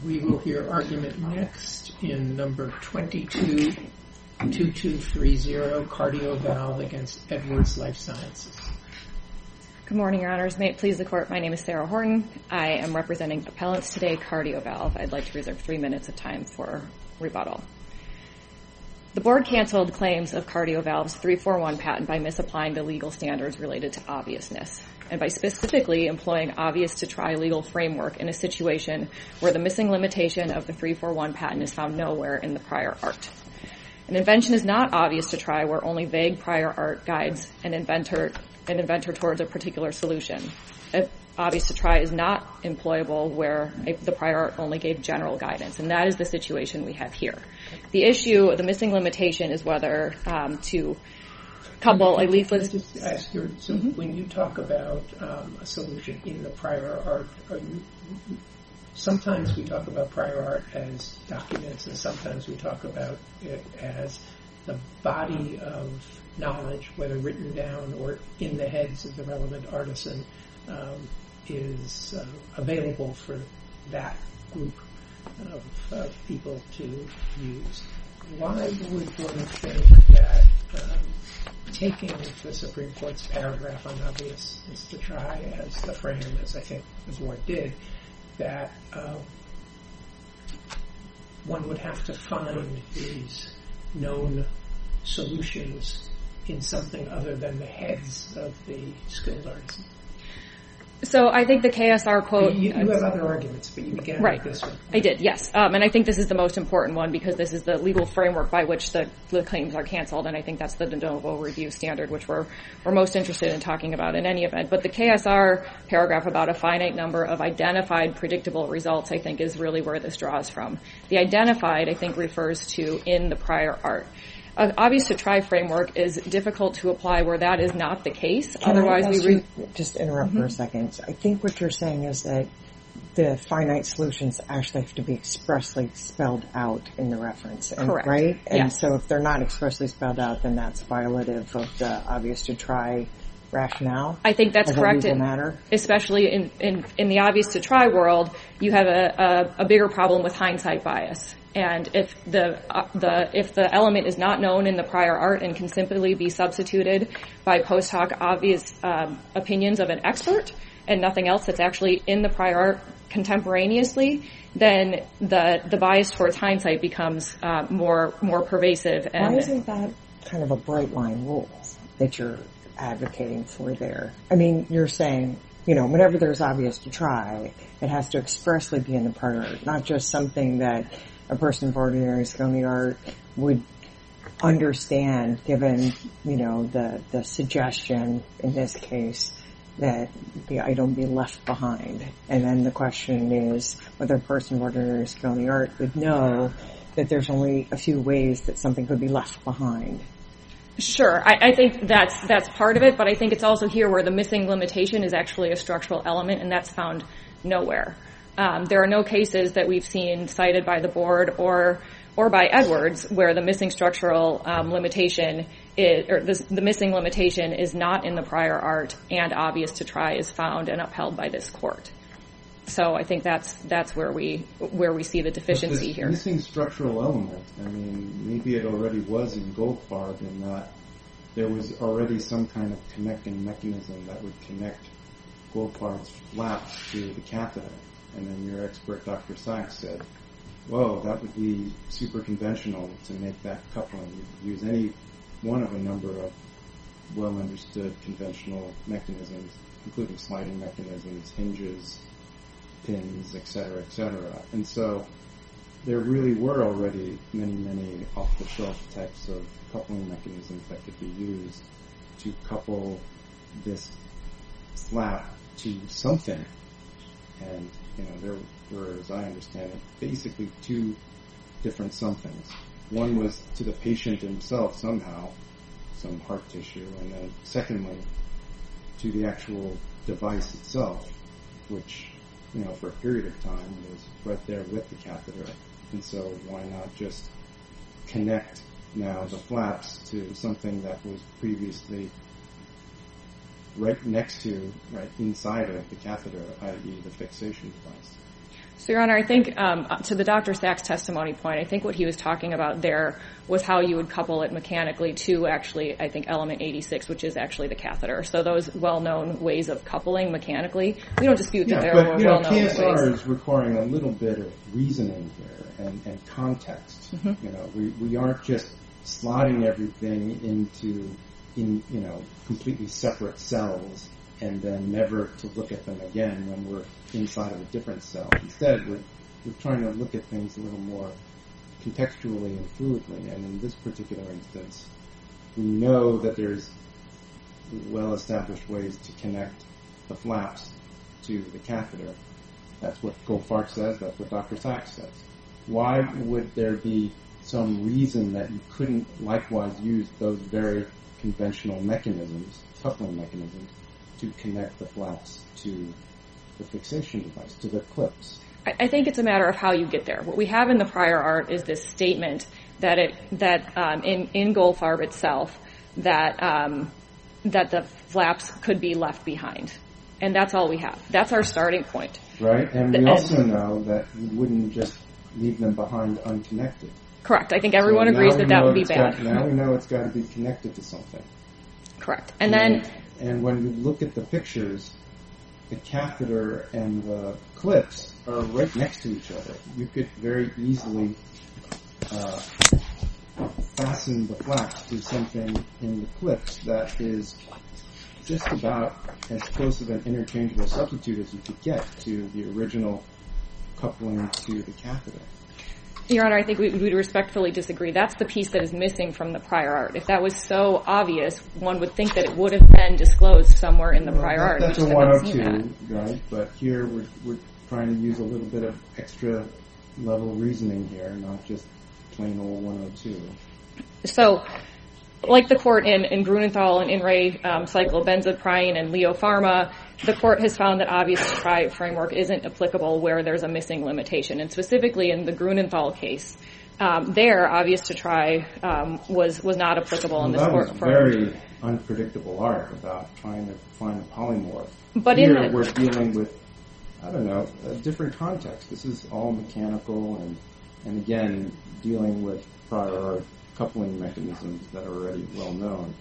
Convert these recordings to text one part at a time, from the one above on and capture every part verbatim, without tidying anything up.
We will hear argument next in number twenty-two twenty-two thirty, Cardiovalve against Edwards Lifesciences. Good morning, Your Honors. May it please the Court, my name is Sarah Horton. I am representing appellants today, Cardiovalve. I'd like to reserve three minutes of time for rebuttal. The Board canceled claims of Cardiovalve's three forty-one patent by misapplying the legal standards related to obviousness, and by specifically employing obvious-to-try legal framework in a situation where the missing limitation of the three forty-one patent is found nowhere in the prior art. An invention is not obvious to try where only vague prior art guides an inventor, an inventor towards a particular solution. If obvious to try is not employable where the prior art only gave general guidance, and that is the situation we have here. The issue, the missing limitation, is whether um, to couple a leaflet. Can I just ask you, so mm-hmm. when you talk about um, a solution in the prior art, are you, sometimes we talk about prior art as documents, and sometimes we talk about it as the body of knowledge, whether written down or in the heads of the relevant artisan, um, is uh, available for that group of uh, people to use. Why would one think that um, taking the Supreme Court's paragraph on obvious is to try as the frame, as I think the Board did, that uh, one would have to find these known solutions in something other than the heads of the skilled artisan? So I think the K S R quote... You, you have other arguments, but you began right. with this one. I did, yes. Um, and I think this is the most important one because this is the legal framework by which the, the claims are canceled, and I think that's the de novo review standard, which we're, we're most interested in talking about in any event. But the K S R paragraph about a finite number of identified predictable results, I think, is really where this draws from. The identified, I think, refers to in the prior art. An obvious-to-try framework is difficult to apply where that is not the case. Can Otherwise, I ask we re- you, just interrupt mm-hmm. for a second. I think what you're saying is that the finite solutions actually have to be expressly spelled out in the reference, and, correct? Right? And yes. So if they're not expressly spelled out, then that's violative of the obvious-to-try rationale. I think that's as correct. A legal matter. Especially in, in, in the obvious-to-try world, you have a, a, a bigger problem with hindsight bias. And if the uh, the if the element is not known in the prior art and can simply be substituted by post hoc obvious um, opinions of an expert and nothing else that's actually in the prior art contemporaneously, then the the bias towards hindsight becomes uh, more more pervasive. And why isn't that kind of a bright line rule that you're advocating for there? I mean, you're saying, you know, whenever there's obvious to try, it has to expressly be in the prior art, not just something that a person of ordinary skill in the art would understand, given, you know, the, the suggestion in this case that the item be left behind. And then the question is whether a person of ordinary skill in the art would know that there's only a few ways that something could be left behind. Sure, I, I think that's that's part of it, but I think it's also here where the missing limitation is actually a structural element, and that's found nowhere. Um, there are no cases that we've seen cited by the Board or or by Edwards where the missing structural um, limitation is, or the, the missing limitation is not in the prior art and obvious to try is found and upheld by this court. So I think that's that's where we where we see the deficiency this here. Missing structural element. I mean, maybe it already was in Goldfarb in that there was already some kind of connecting mechanism that would connect Goldfarb's flaps to the catheter. And then your expert, Doctor Sachs, said, whoa, that would be super conventional to make that coupling. You could use any one of a number of well-understood conventional mechanisms, including sliding mechanisms, hinges, pins, et cetera, et cetera. And so there really were already many, many off-the-shelf types of coupling mechanisms that could be used to couple this flap to something. And, you know, there were, as I understand it, basically two different somethings. One was to the patient himself somehow, some heart tissue, and then secondly, to the actual device itself, which, you know, for a period of time was right there with the catheter. And so why not just connect now the flaps to something that was previously right next to, right inside of the catheter, that is the fixation device. So, Your Honor, I think um, to the Doctor Sachs testimony point, I think what he was talking about there was how you would couple it mechanically to actually, I think, element eighty-six, which is actually the catheter. So those well-known ways of coupling mechanically, we don't dispute that yeah, there but, were you know, well-known ways. K S R is requiring a little bit of reasoning here and, and context. Mm-hmm. You know, we, we aren't just slotting everything into, in you know, completely separate cells and then never to look at them again when we're inside of a different cell. Instead, we're, we're trying to look at things a little more contextually and fluidly. And in this particular instance, we know that there's well-established ways to connect the flaps to the catheter. That's what Goldfarb says. That's what Doctor Sachs says. Why would there be some reason that you couldn't likewise use those very conventional mechanisms, coupling mechanisms, to connect the flaps to the fixation device, to the clips? I think it's a matter of how you get there. What we have in the prior art is this statement that it that um, in in Goldfarb itself that um, that the flaps could be left behind, and that's all we have. That's our starting point. Right, and the, we also and, know that you wouldn't just leave them behind unconnected. Correct. I think everyone so agrees that that would be bad. Got, now we know it's got to be connected to something. Correct, and, and then and when you look at the pictures, the catheter and the clips are right next to each other. You could very easily uh, fasten the flaps to something in the clips that is just about as close of an interchangeable substitute as you could get to the original coupling to the catheter. Your Honor, I think we would respectfully disagree. That's the piece that is missing from the prior art. If that was so obvious, one would think that it would have been disclosed somewhere in the well, prior that, art. That's a one oh two, right? But here we're, we're trying to use a little bit of extra level reasoning here, not just plain old one oh two. So, like the court in, in Grunenthal and In re um, cyclobenzaprine and Leo Pharma, the court has found that obvious to try framework isn't applicable where there's a missing limitation. And specifically in the Grunenthal case, um, there, obvious to try um, was was not applicable well, in this that court. That was very unpredictable art about trying to find a polymorph. But here in the, we're dealing with, I don't know, a different context. This is all mechanical and, and again, dealing with prior art coupling mechanisms that are already well known.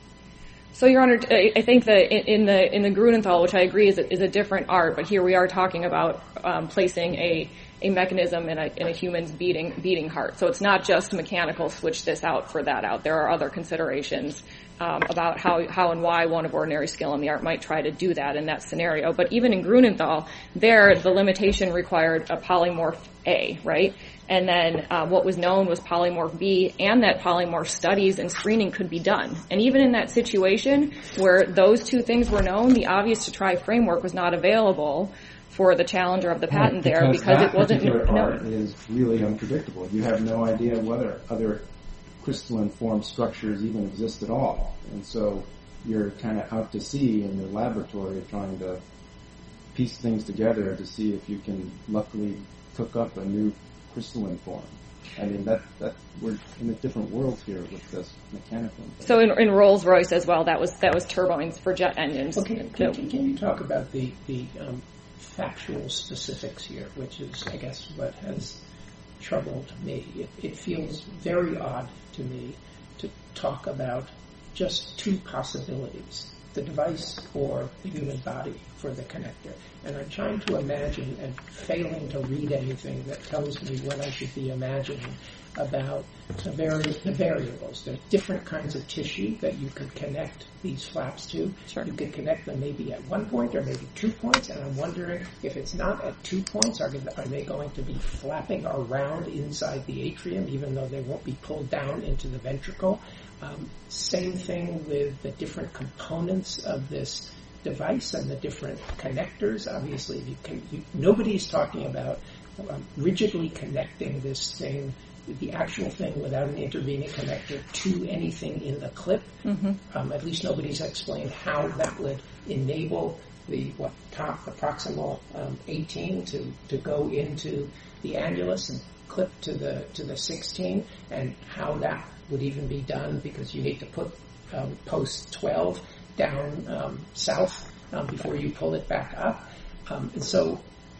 So, Your Honor, I think that in the in the Grunenthal, which I agree is a, is a different art, but here we are talking about um, placing a, a mechanism in a in a human's beating beating heart. So it's not just mechanical. Switch this out for that out. There are other considerations um, about how how and why one of ordinary skill in the art might try to do that in that scenario. But even in Grunenthal, there the limitation required a polymorph A, right? And then uh, what was known was polymorph B, and that polymorph studies and screening could be done. And even in that situation where those two things were known, the obvious to try framework was not available for the challenger of the patent right, there because it wasn't known. That particular art known. is really unpredictable. You have no idea whether other crystalline form structures even exist at all. And so you're kind of out to sea in the laboratory trying to piece things together to see if you can luckily cook up a new crystalline form. I mean, that that we're in a different world here with this mechanical thing. So in, in Rolls-Royce as well, that was that was turbines for jet engines. Okay, can, can, can you talk about the the um, factual specifics here, which is, I guess, what has troubled me. It, it feels very odd to me to talk about just two possibilities: the device or the human body for the connector. And I'm trying to imagine and failing to read anything that tells me what I should be imagining about the, vari- the variables. There's different kinds of tissue that you could connect these flaps to. Sure. You could connect them maybe at one point or maybe two points, and I'm wondering if it's not at two points, are, are they going to be flapping around inside the atrium even though they won't be pulled down into the ventricle? Um, same thing with the different components of this device and the different connectors. Obviously, you can, you, nobody's talking about um, rigidly connecting this thing, the actual thing, without an intervening connector to anything in the clip. Mm-hmm. Um, at least nobody's explained how that would enable the what top, the proximal um, eighteen to, to go into the annulus and clip to the to the sixteen, and how that would even be done, because you need to put um, post twelve down um, south um, before you pull it back up. Um, and so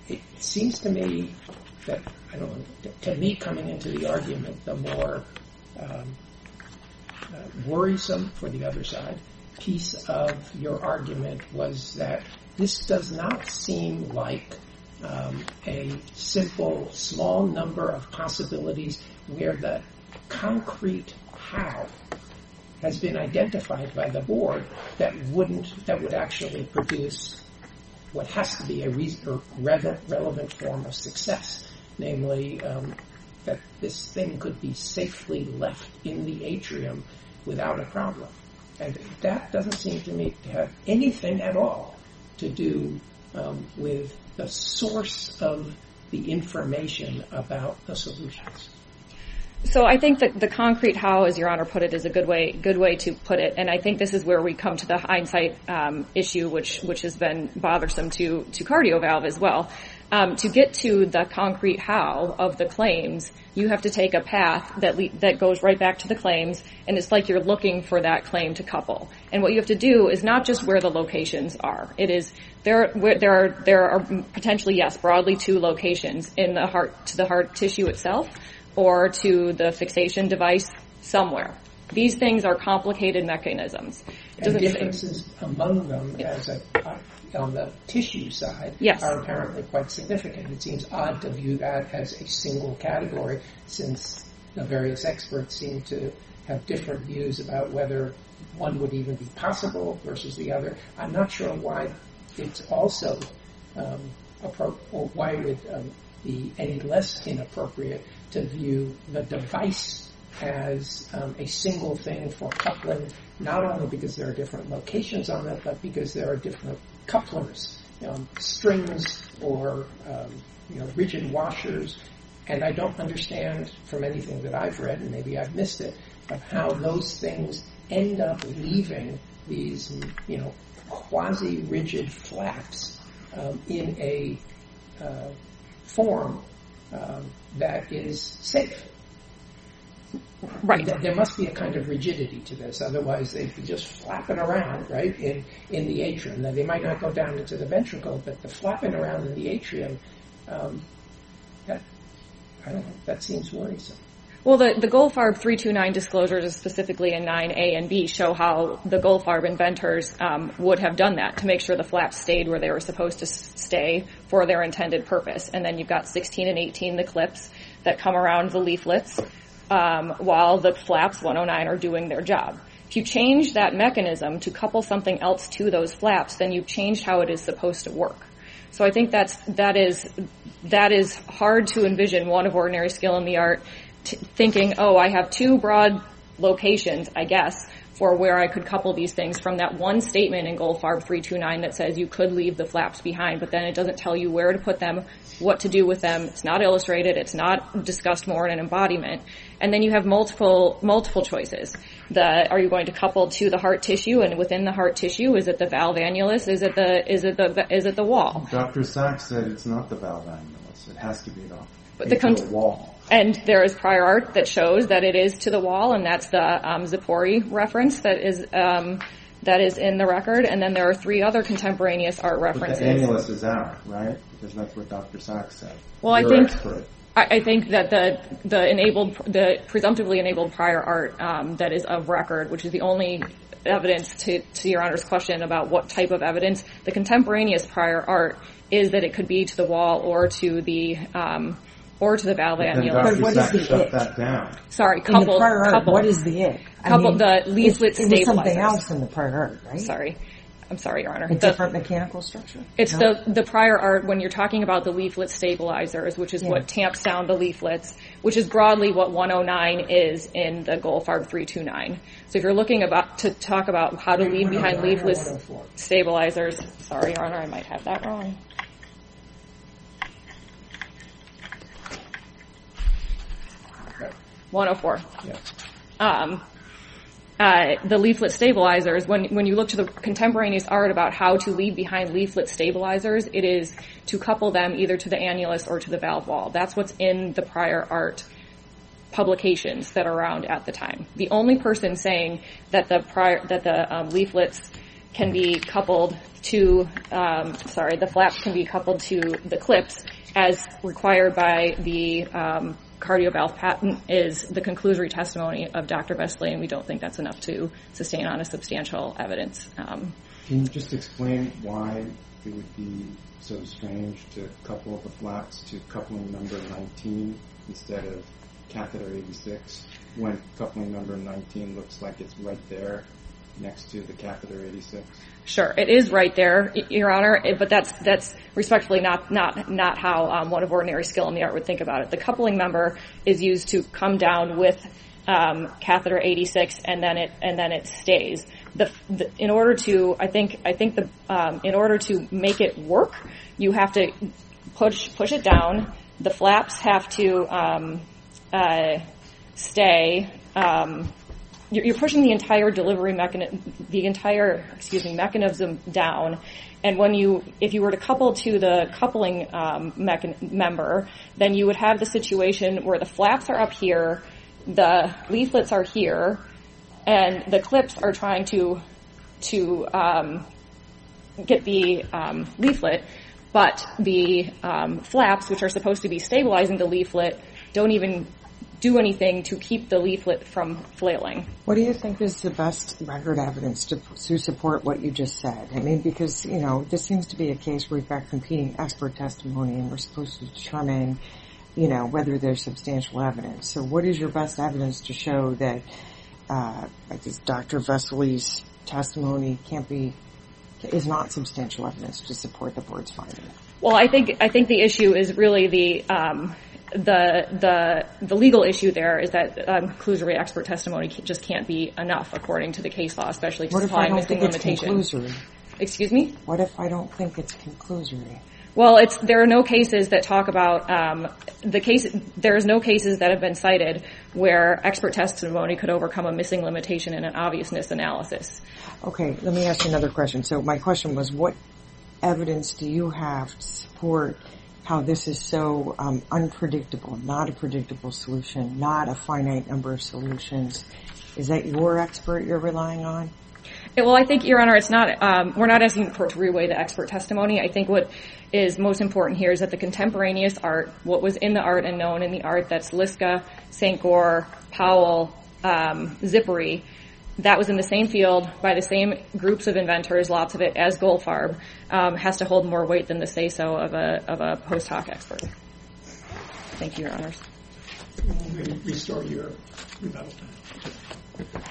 it seems to me that, I don't know, to me coming into the argument, the more um, uh, worrisome for the other side piece of your argument was that this does not seem like um, a simple, small number of possibilities where the concrete how has been identified by the board that wouldn't, that would actually produce what has to be a reason, relevant form of success, namely um, that this thing could be safely left in the atrium without a problem. And that doesn't seem to me to have anything at all to do um, with the source of the information about the solutions. So I think that the concrete how, as Your Honor put it, is a good way good way to put it. And I think this is where we come to the hindsight um, issue, which which has been bothersome to to CardioValve as well. Um, to get to the concrete how of the claims, you have to take a path that le- that goes right back to the claims, and it's like you're looking for that claim to couple. And what you have to do is not just where the locations are. It is there. Where there are there are potentially yes, broadly two locations in the heart to the heart tissue itself, or to the fixation device somewhere. These things are complicated mechanisms. It and differences say, among them as a, uh, on the tissue side yes. are apparently quite significant. It seems odd to view that as a single category, since the various experts seem to have different views about whether one would even be possible versus the other. I'm not sure why it's also um, appro- or why it would um, be any less inappropriate to view the device as um, a single thing for coupling, not only because there are different locations on it, but because there are different couplers, um, strings or um, you know rigid washers. And I don't understand from anything that I've read, and maybe I've missed it, of how those things end up leaving these you know quasi-rigid flaps um, in a uh, form um, that is safe. Right. There must be a kind of rigidity to this, otherwise they'd be just flapping around, right, in, in the atrium. Now, they might not go down into the ventricle, but the flapping around in the atrium, um, that, I don't know, that seems worrisome. Well, the, the Goldfarb three two nine disclosures, specifically in nine A and B, show how the Goldfarb inventors um, would have done that to make sure the flaps stayed where they were supposed to s- stay for their intended purpose. And then you've got sixteen and eighteen, the clips that come around the leaflets, um, while the flaps one oh nine are doing their job. If you change that mechanism to couple something else to those flaps, then you've changed how it is supposed to work. So I think that's, that is, that is hard to envision one of ordinary skill in the art T- thinking, oh, I have two broad locations, I guess, for where I could couple these things from that one statement in Goldfarb three two nine that says you could leave the flaps behind, but then it doesn't tell you where to put them, what to do with them. It's not illustrated. It's not discussed more in an embodiment. And then you have multiple, multiple choices. The, are you going to couple to the heart tissue, and within the heart tissue, is it the valve annulus? Is it the, is it the, is it the wall? Doctor Sachs said it's not the valve annulus. It has to be the, but the, con- the wall. And there is prior art that shows that it is to the wall, and that's the um, Zippori reference that is um, that is in the record. And then there are three other contemporaneous art references. But the annulus is out, right? Because that's what Doctor Sachs said. Well, You're I think expert. I, I think that the the enabled the presumptively enabled prior art um, that is of record, which is the only evidence to to Your Honor's question about what type of evidence, the contemporaneous prior art is that it could be to the wall or to the um, or to the valve annulus. But what is the shut it? that down. Sorry, In couple, the prior art, couple, what is the it? I couple mean, the leaflet it, it was something stabilizers. else in the prior art, right? Sorry. I'm sorry, Your Honor. A The- different mechanical structure? It's No? the, the prior art when you're talking about the leaflet stabilizers, which is Yeah. what tamps down the leaflets, which is broadly what one oh nine is in the Goldfarb three two nine. So if you're looking about to talk about how to leave behind leaflet stabilizers, sorry, Your Honor, I might have that wrong. one oh four. Yeah. Um, uh, the leaflet stabilizers, when, when you look to the contemporaneous art about how to leave behind leaflet stabilizers, it is to couple them either to the annulus or to the valve wall. That's what's in the prior art publications that are around at the time. The only person saying that the prior, that the um, leaflets can be coupled to, um, sorry, the flaps can be coupled to the clips as required by the um, cardiovalve patent is the conclusory testimony of Doctor Vesely, and we don't think that's enough to sustain on a substantial evidence. Um, Can you just explain why it would be so strange to couple the flaps to coupling number nineteen instead of catheter eighty-six when coupling number nineteen looks like it's right there next to the catheter eighty-six? Sure, it is right there, Your Honor, but that's that's respectfully not not not how um, one of ordinary skill in the art would think about it. The coupling member is used to come down with um, catheter eighty-six, and then it and then it stays. The, the in order to, I think I think the um, in order to make it work, you have to push push it down. The flaps have to um, uh, stay. Um, You're pushing the entire delivery mechanism, the entire, excuse me, mechanism down. And when you, if you were to couple to the coupling um, mechan- member, then you would have the situation where the flaps are up here, the leaflets are here, and the clips are trying to to um, get the um, leaflet, but the um, flaps, which are supposed to be stabilizing the leaflet, don't even do anything to keep the leaflet from flailing. What do you think is the best record evidence to, to support what you just said? I mean, because, you know, this seems to be a case where we've got competing expert testimony and we're supposed to determine, you know, whether there's substantial evidence. So what is your best evidence to show that, uh, like this Doctor Vesely's testimony can't be, is not substantial evidence to support the board's finding? Well, I think, I think the issue is really the, um, The the the legal issue there is that um, conclusory expert testimony just can't be enough according to the case law, especially to supply missing limitation. What if I don't think it's conclusory? Excuse me? What if I don't think it's conclusory? Well, it's there are no cases that talk about um, the case. There's no cases that have been cited where expert testimony could overcome a missing limitation in an obviousness analysis. Okay, let me ask you another question. So my question was, what evidence do you have to support how this is so um, unpredictable, not a predictable solution, not a finite number of solutions? Is that your expert you're relying on? Yeah, well, I think, Your Honor, it's not. Um, we're not asking the court to reweigh the expert testimony. I think what is most important here is that the contemporaneous art, what was in the art and known in the art, that's Liska, Saint Gore, Powell, um, Zippery, that was in the same field by the same groups of inventors, lots of it, as Goldfarb, um, has to hold more weight than the say-so of a of a post hoc expert. Thank you, Your Honors. We'll restore your rebuttal time.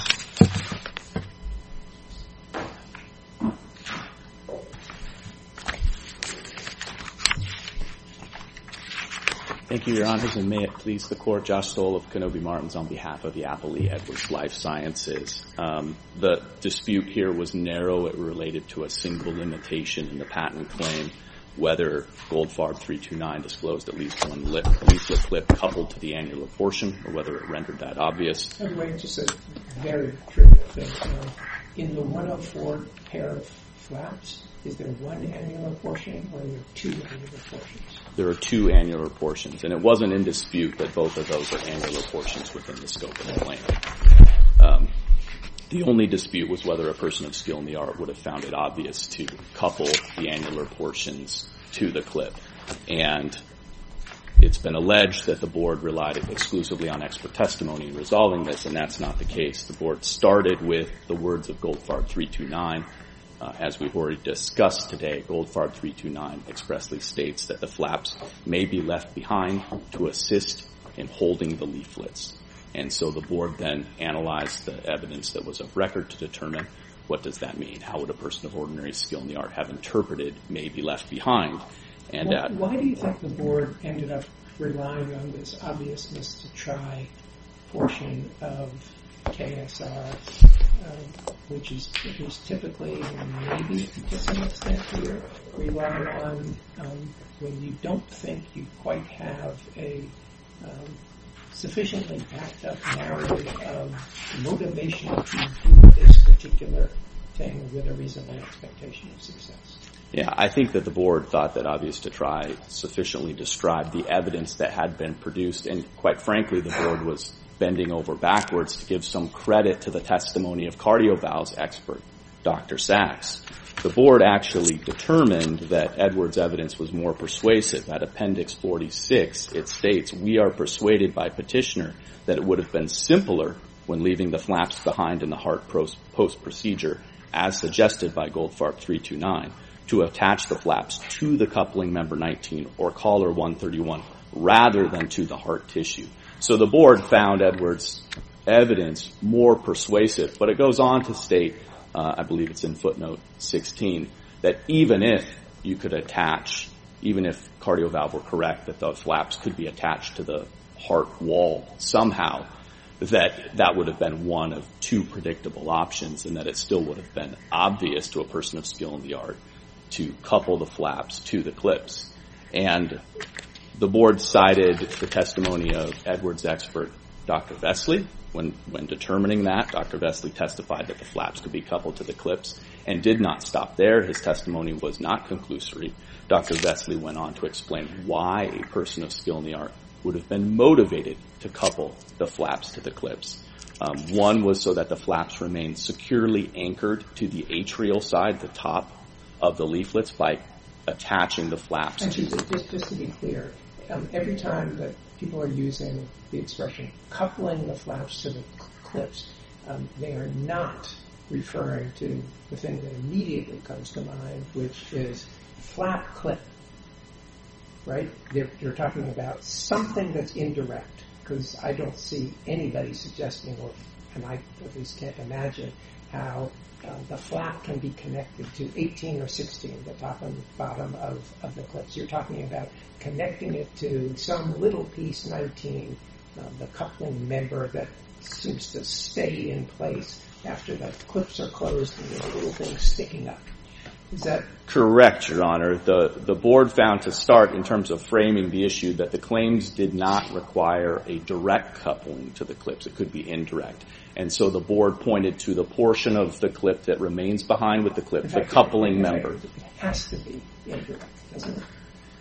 Thank you, Your Honors, and may it please the Court, Josh Stoll of Kenobi Martins on behalf of the Appellee Edwards Life Sciences. Um, the dispute here was narrow. It related to a single limitation in the patent claim, whether Goldfarb three two nine disclosed at least one lip, leaflet clip coupled to the annular portion, or whether it rendered that obvious. By the way, just a very trivial thing. Uh, in the one oh four pair of flaps, is there one annular portion or are there two annular portions? There are two annular portions, and it wasn't in dispute that both of those are annular portions within the scope of the claim. Um, the only dispute was whether a person of skill in the art would have found it obvious to couple the annular portions to the clip. And it's been alleged that the board relied exclusively on expert testimony in resolving this, and that's not the case. The board started with the words of Goldfarb three two nine. Uh, as we've already discussed today, Goldfarb three two nine expressly states that the flaps may be left behind to assist in holding the leaflets. And so the board then analyzed the evidence that was of record to determine what does that mean? How would a person of ordinary skill in the art have interpreted may be left behind? And why, uh, why do you think the board ended up relying on this obviousness to try portion of K S R, um, which is, is typically, and maybe to some extent here, rely on um, when you don't think you quite have a um, sufficiently backed up narrative of motivation to do this particular thing with a reasonable expectation of success? Yeah, I think that the board thought that obvious to try sufficiently described the evidence that had been produced, and quite frankly, the board was bending over backwards to give some credit to the testimony of CardioValve's expert, Doctor Sachs. The board actually determined that Edwards' evidence was more persuasive. At Appendix forty-six, it states, "We are persuaded by petitioner that it would have been simpler when leaving the flaps behind in the heart post procedure, as suggested by Goldfarb three two nine, to attach the flaps to the coupling member nineteen or collar one thirty-one rather than to the heart tissue." So the board found Edwards' evidence more persuasive, but it goes on to state, uh, I believe it's in footnote sixteen, that even if you could attach, even if Cardiovalve were correct that the flaps could be attached to the heart wall somehow, that that would have been one of two predictable options, and that it still would have been obvious to a person of skill in the art to couple the flaps to the clips. And the board cited the testimony of Edwards' expert, Doctor Vesely. When, when determining that, Doctor Vesely testified that the flaps could be coupled to the clips and did not stop there. His testimony was not conclusory. Doctor Vesely went on to explain why a person of skill in the art would have been motivated to couple the flaps to the clips. Um, one was so that the flaps remained securely anchored to the atrial side, the top of the leaflets, by attaching the flaps. And just, just, just to be clear, um, every time that people are using the expression coupling the flaps to the clips, um, they are not referring to the thing that immediately comes to mind, which is flap clip, right? They're, they're talking about something that's indirect, because I don't see anybody suggesting, or and I at least can't imagine, how uh, the flap can be connected to eighteen or sixteen, the top and bottom of, of the clips. You're talking about connecting it to some little piece, nineteen, uh, the coupling member that seems to stay in place after the clips are closed and there's little things sticking up. Is that correct, Your Honor? The, the board found, to start, in terms of framing the issue, that the claims did not require a direct coupling to the clips. It could be indirect. And so the board pointed to the portion of the clip that remains behind with the clip, the coupling member. It has to be indirect, doesn't it?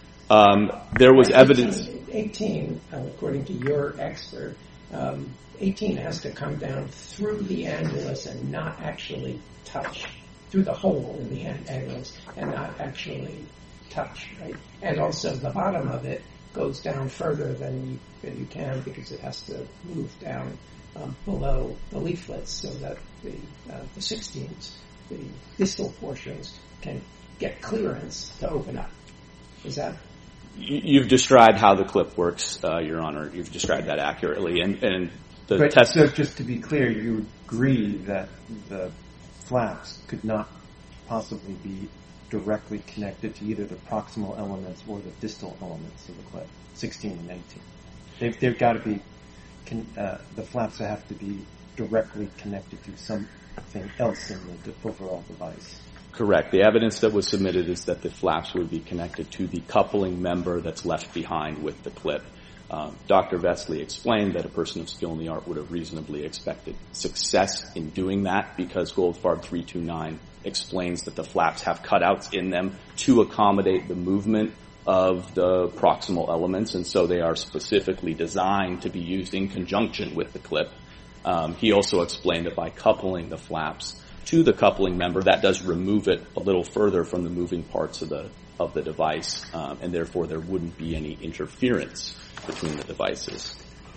Um, there was evidence. eighteen, eighteen uh, according to your expert, um, eighteen has to come down through the annulus and not actually touch, through the hole in the annulus and not actually touch, right? And also the bottom of it goes down further than you, than you can, because it has to move down um, below the leaflets so that the, uh, the sixteens, the distal portions, can get clearance to open up. Is that? You've described how the clip works, uh, Your Honor. You've described that accurately. And, and the but test. So just to be clear, you agree that the flaps could not possibly be directly connected to either the proximal elements or the distal elements of the clip, sixteen and eighteen. They've, they've got to be, can, uh, the flaps have to be directly connected to something else in the overall device. Correct. The evidence that was submitted is that the flaps would be connected to the coupling member that's left behind with the clip. Um, Doctor Vesely explained that a person of skill in the art would have reasonably expected success in doing that, because Goldfarb three two nine explains that the flaps have cutouts in them to accommodate the movement of the proximal elements, and so they are specifically designed to be used in conjunction with the clip. Um, he also explained that by coupling the flaps to the coupling member, that does remove it a little further from the moving parts of the of the device, um, and therefore there wouldn't be any interference between the devices.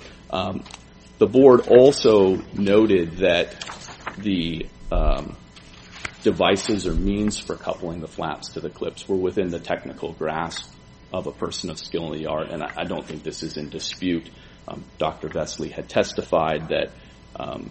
Um, the board also noted that the um, devices or means for coupling the flaps to the clips were within the technical grasp of a person of skill in the art, and I, I don't think this is in dispute. Um, Doctor Vesely had testified that um,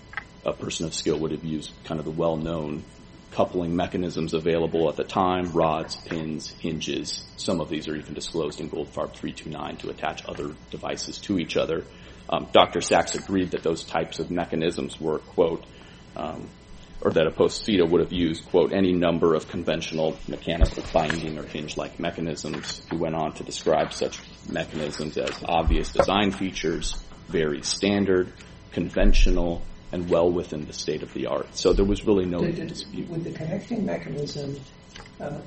a person of skill would have used kind of the well-known coupling mechanisms available at the time, rods, pins, hinges. Some of these are even disclosed in Goldfarb three two nine to attach other devices to each other. Um, Doctor Sachs agreed that those types of mechanisms were, quote, um, or that a post-feta would have used, quote, any number of conventional mechanical binding or hinge-like mechanisms. He went on to describe such mechanisms as obvious design features, very standard, conventional, and well within the state of the art. So there was really no did, dispute. Would the connecting mechanism uh,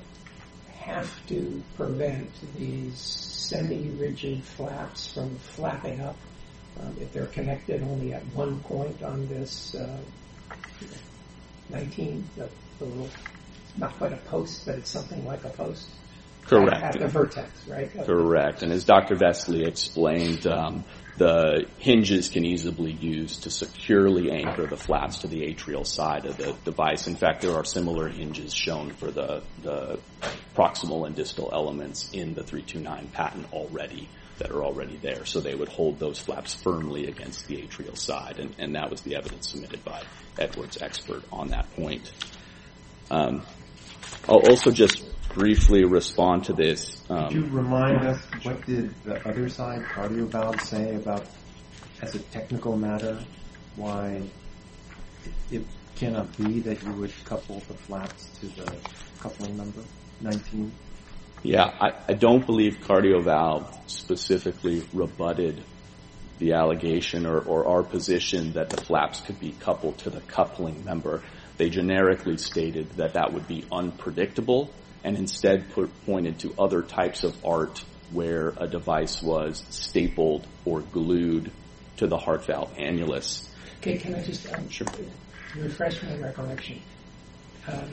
have to prevent these semi-rigid flaps from flapping up um, if they're connected only at one point on this uh, nineteen, the, the little, not quite a post, but it's something like a post. Correct. At the vertex, right? Correct. And as Doctor Vesely explained, um, the hinges can easily be used to securely anchor the flaps to the atrial side of the device. In fact, there are similar hinges shown for the, the proximal and distal elements in the three two nine patent already that are already there. So they would hold those flaps firmly against the atrial side, and, and that was the evidence submitted by Edwards' expert on that point. Um, I'll also just briefly respond to this. Um, Could you remind us, what did the other side, CardioValve, say about, as a technical matter, why it cannot be that you would couple the flaps to the coupling number, nineteen? Yeah, I, I don't believe CardioValve specifically rebutted the allegation or, or our position that the flaps could be coupled to the coupling member. They generically stated that that would be unpredictable, and instead put, pointed to other types of art where a device was stapled or glued to the heart valve annulus. Okay, can I just um, Sure. refresh my recollection? Um,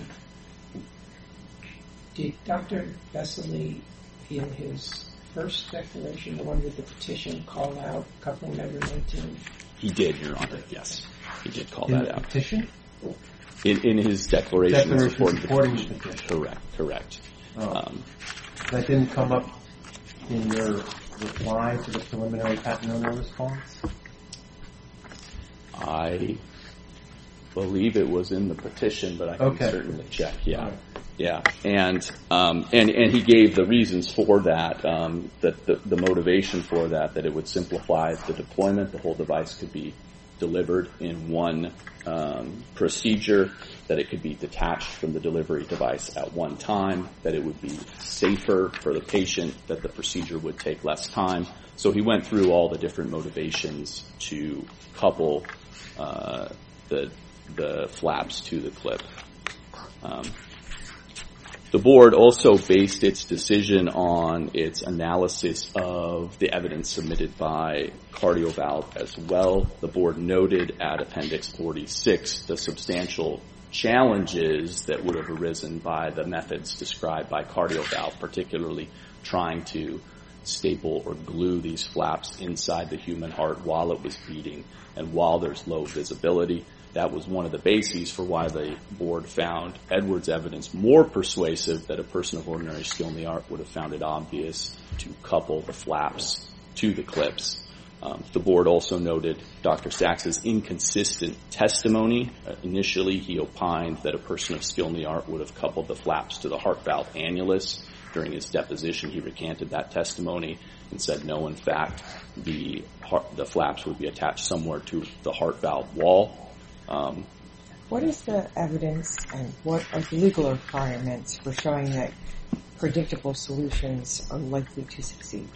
did Doctor Vesely, in his first declaration, the one with the petition, call out coupling member nineteen? He did, Your Honor, yes. He did call In that the out. petition? In, in his declaration, Declaration supporting supporting the the petition. petition. Correct, correct. Oh. Um, That didn't come up in your reply to the preliminary patent owner response? I believe it was in the petition, but I can Okay. certainly check. Yeah, Right. yeah, and um, and and he gave the reasons for that. Um, that the, the motivation for that, that it would simplify the deployment. The whole device could be delivered in one um, procedure. That it could be detached from the delivery device at one time. That it would be safer for the patient. That the procedure would take less time. So he went through all the different motivations to couple uh, the the flaps to the clip. Um, the board also based its decision on its analysis of the evidence submitted by CardioValve as well. The board noted at Appendix forty-six the substantial challenges that would have arisen by the methods described by CardioValve, particularly trying to staple or glue these flaps inside the human heart while it was beating and while there's low visibility. That was one of the bases for why the board found Edwards' evidence more persuasive, that a person of ordinary skill in the art would have found it obvious to couple the flaps to the clips. Um, the board also noted Doctor Sachs's inconsistent testimony. Uh, initially, he opined that a person of skill in the art would have coupled the flaps to the heart valve annulus. During his deposition, he recanted that testimony and said, no, in fact, the heart, the flaps would be attached somewhere to the heart valve wall. Um, What is the evidence and what are the legal requirements for showing that predictable solutions are likely to succeed?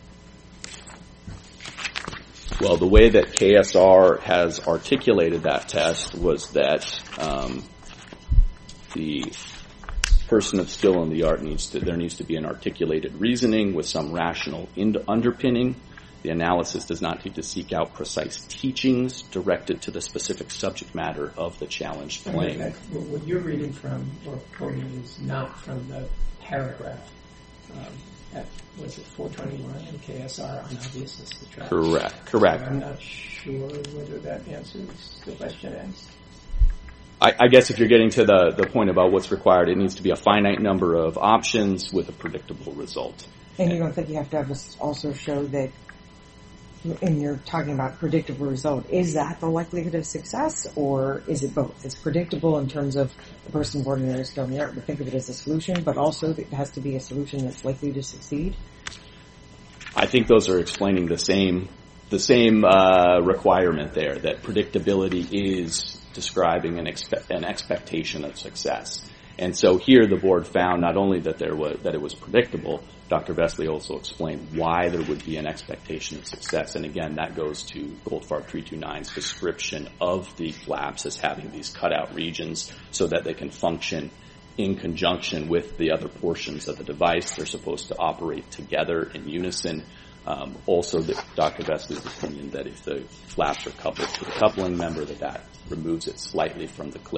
Well, the way that K S R has articulated that test was that um, the person of skill in the art needs to, there needs to be an articulated reasoning with some rational ind- underpinning. The analysis does not need to seek out precise teachings directed to the specific subject matter of the challenged claim. That, what you're reading from or quoting is not from the paragraph. Um, at, was it four twenty-one in K S R on obviousness to try? Correct, correct. So I'm not sure whether that answers the question asked. I, I guess if you're getting to the, the point about what's required, it needs to be a finite number of options with a predictable result. And you don't think you have to have us also show that, and you're talking about predictable result, is that the likelihood of success, or is it both? It's predictable in terms of the person of ordinary skill in the art would think of it as a solution, but also it has to be a solution that's likely to succeed? I think those are explaining the same the same uh, requirement there, that predictability is describing an, expe- an expectation of success. And so here the board found not only that there was that it was predictable, Doctor Vesely also explained why there would be an expectation of success. And again, that goes to Goldfarb three twenty-nine's description of the flaps as having these cutout regions so that they can function in conjunction with the other portions of the device. They're supposed to operate together in unison. Um, also, the, Doctor Vesely's opinion that if the flaps are coupled to the coupling member, that that removes it slightly from the clip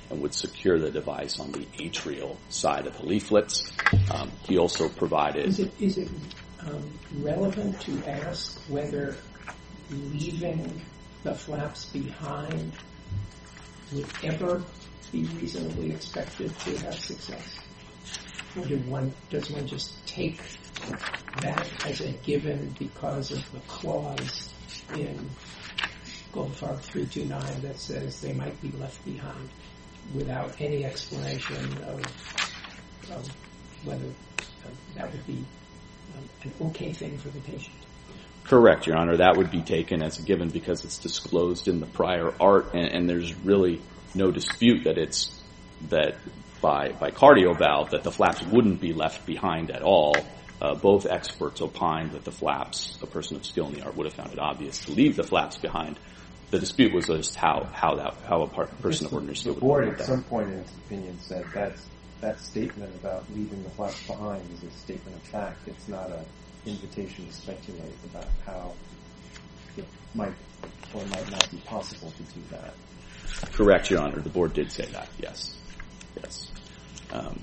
and would secure the device on the atrial side of the leaflets. Um, he also provided... Is it, is it um, relevant to ask whether leaving the flaps behind would ever be reasonably expected to have success? Or do one, does one just take that as a given because of the clause in Goldfarb three two nine that says they might be left behind without any explanation of, of whether uh, that would be um, an okay thing for the patient? Correct, Your Honor. That would be taken as a given because it's disclosed in the prior art, and, and there's really no dispute that it's that by by CardioValve that the flaps wouldn't be left behind at all. Uh, both experts opined that the flaps, a person of skill in the art would have found it obvious to leave the flaps behind. The dispute was just how how that how a part, person of ordinary skill the would board have at some point in its opinion said that that statement about leaving the flaps behind is a statement of fact. It's not an invitation to speculate about how it might or might not be possible to do that. Correct, Your Honor. The board did say that. Yes, yes. Um,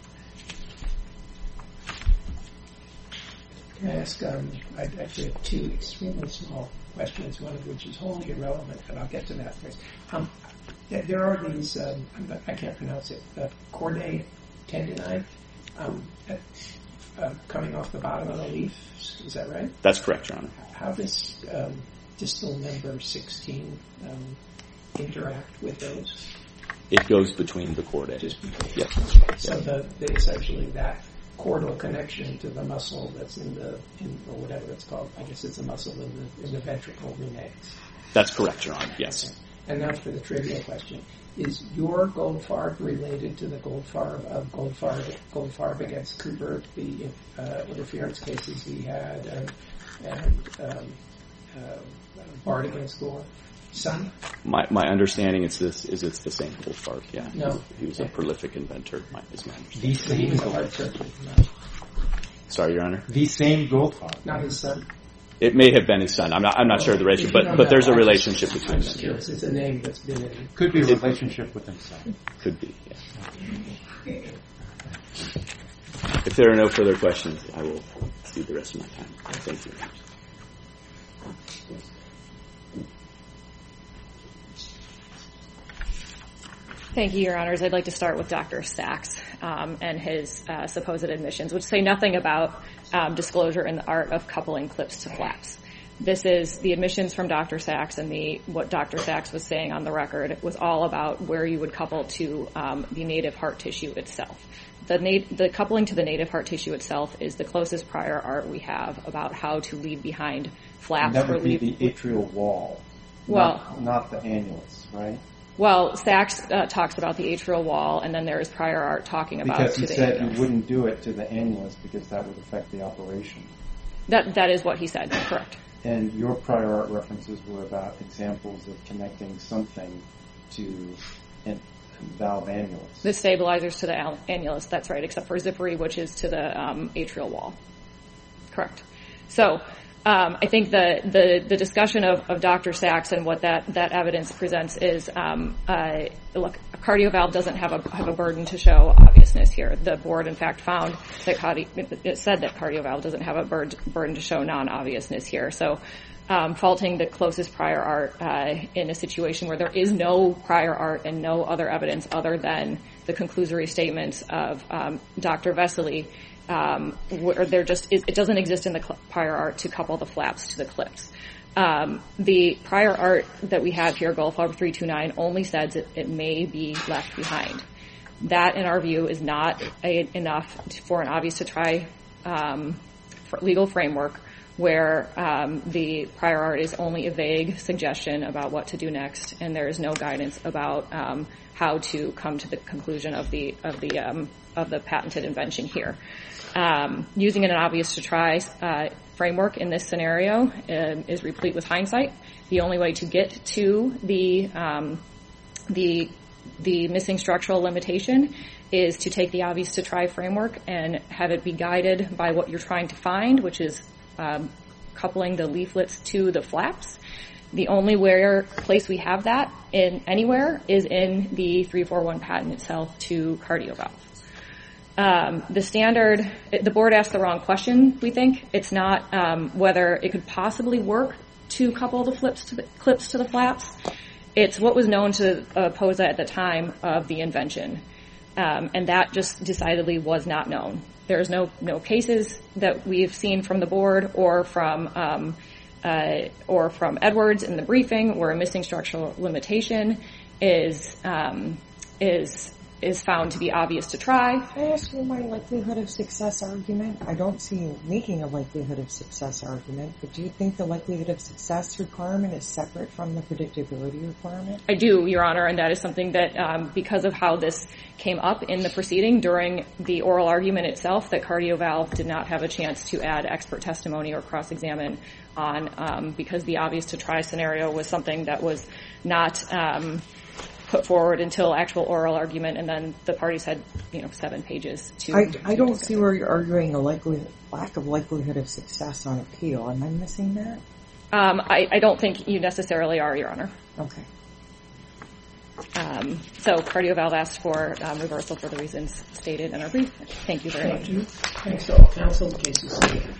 Can I ask, um, I actually have two extremely small questions, one of which is wholly irrelevant, but I'll get to that first. Um, there are these, um, I can't pronounce it, uh, chordae tendini um, uh, coming off the bottom of the leaf. Is that right? That's correct, Your Honor. How does um, distal member sixteen um, interact with those? It goes between the chordae. Just between. Yes. So the, the essentially that chordal connection to the muscle that's in the, in, or whatever it's called, I guess it's a muscle in the, in the ventricle remains. That's correct, Your Honor. Yes. Okay. And now for the trivial question. Is your Goldfarb related to the Goldfarb of Goldfarb, Goldfarb against Cooper, the uh, interference cases he had, and, and um, uh, Bard against Gore? Son? My my understanding is this is it's the same Goldfarb. Yeah. No. He was a prolific inventor. My, is my understanding. The So he same was a heart Goldfarb. surgeon. No. Sorry, Your Honor. The same Goldfarb. Not his son. It may have been his son. I'm not. I'm not sure of the relationship, but but there's a relationship between I'm them. just curious. It's a name that's been in. Could be a relationship with himself. Could be. Yeah. If there are no further questions, I will cede the rest of my time. Thank you. Thank you, Your Honors. I'd like to start with Doctor Sachs um, and his uh, supposed admissions, which say nothing about um, disclosure in the art of coupling clips to flaps. This is the admissions from Doctor Sachs, and the what Doctor Sachs was saying on the record. It was all about where you would couple to um, the native heart tissue itself. The, nat- the coupling to the native heart tissue itself is the closest prior art we have about how to leave behind flaps. And that would be leave- the atrial wall, Well- not, not the annulus, right? Well, Sachs uh, talks about the atrial wall, and then there is prior art talking about Because to he the said annulus. you wouldn't do it to the annulus because that would affect the operation. That that is what he said. Correct. And your prior art references were about examples of connecting something to an valve annulus. The stabilizers to the al- annulus. That's right, except for Zippery, which is to the um, atrial wall. Correct. So. Um, I think the, the, the discussion of, of Doctor Sachs and what that, that evidence presents is, um, uh, look, a CardioValve doesn't have a have a burden to show obviousness here. The board, in fact, found that cardi- it said that CardioValve doesn't have a burden burden to show non-obviousness here. So, um, faulting the closest prior art uh, in a situation where there is no prior art and no other evidence other than the conclusory statements of um, Doctor Vesely. Um, where there just it, it doesn't exist in the cl- prior art to couple the flaps to the clips. Um, the prior art that we have here, Goldfarb three two nine, only says it, it may be left behind. That, in our view, is not a, enough for an obvious to try um, for legal framework where um, the prior art is only a vague suggestion about what to do next, and there is no guidance about um, how to come to the conclusion of the of the um, of the patented invention here. Um, using an obvious to try uh, framework in this scenario um, is replete with hindsight. The only way to get to the um, the the missing structural limitation is to take the obvious to try framework and have it be guided by what you're trying to find, which is um, coupling the leaflets to the flaps. The only where place we have that in anywhere is in the three forty-one patent itself to CardioValve. Um, the standard, the board asked the wrong question, we think. It's not um, whether it could possibly work to couple the flips to the clips to the flaps. It's what was known to uh, POSA at the time of the invention. Um, and that just decidedly was not known. There's no, no cases that we've seen from the board or from um, uh, or from Edwards in the briefing where a missing structural limitation is um, is is found to be obvious to try. Can I ask you my likelihood of success argument? I don't see you making a likelihood of success argument, but do you think the likelihood of success requirement is separate from the predictability requirement? I do, Your Honor, and that is something that, um, because of how this came up in the proceeding during the oral argument itself, that CardioValve did not have a chance to add expert testimony or cross-examine on, um, because the obvious to try scenario was something that was not um, put forward until actual oral argument, and then the parties had, you know, seven pages to. I, to I don't discuss. see where you're arguing a likely lack of likelihood of success on appeal. Am I missing that? Um, I, I don't think you necessarily are, Your Honor. Okay. Um, so CardioValve asked for um, reversal for the reasons stated in our brief. Thank you very much. Thank you. Thanks to all counsel. The case is submitted.